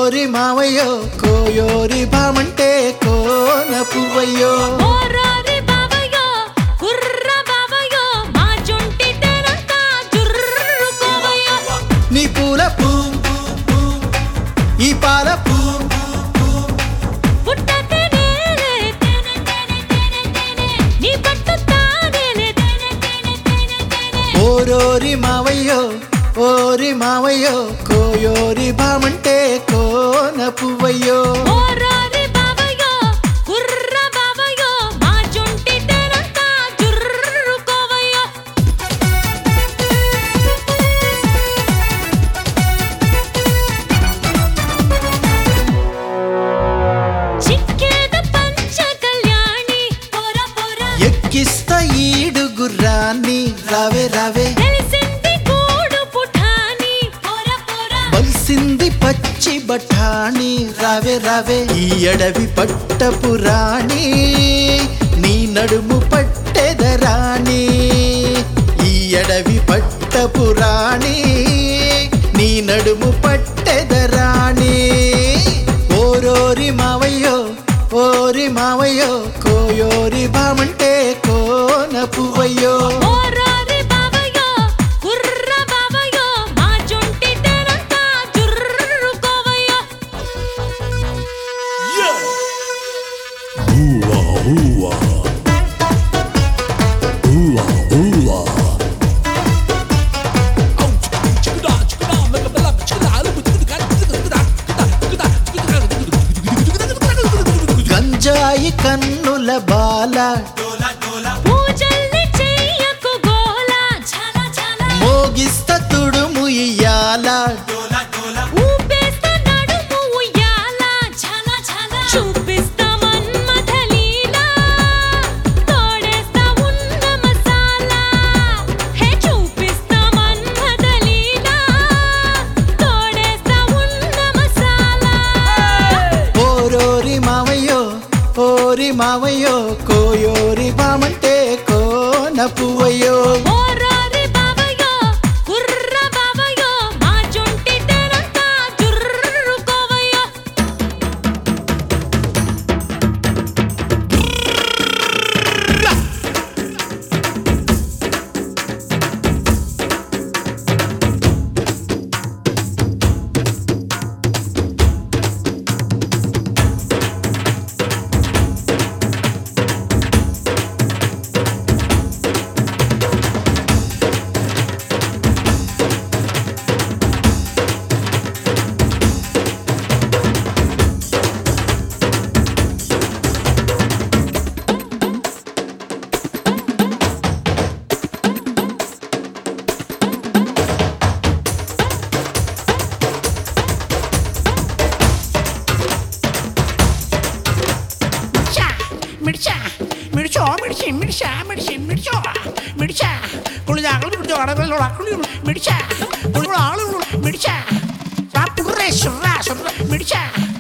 ఓరి మావయ్యో కోయోరి బామంటే కోన పువ్వయ్యో నీ పూల పూ ఈ పాల పూ ఓరోరి మావయ్యో కోయోరి బామంటే కోన పువ్వయ్యో ఎక్కిస్తా ఈడు గుర్రాన్ని రావే రావే బలిసింది పచ్చి బఠాణి రావే రావే ఈ అడవి పట్టపు రాణి నీ నడుము పట్టెదరాణి ఈ అడవి పట్టపు రాణి నీ నడుము పట్టెదరాణి ఓరోరి మావయ్యో కోయోరి బామంటే కోన పువ్వయ్యో గంజాయి కన్నుల బాల మోగిస్త తుడుము ఇయ్యాల ఓరి మావయ్యో కోయోరి బామంటే కోన పువ్వయ్యో మిడిచా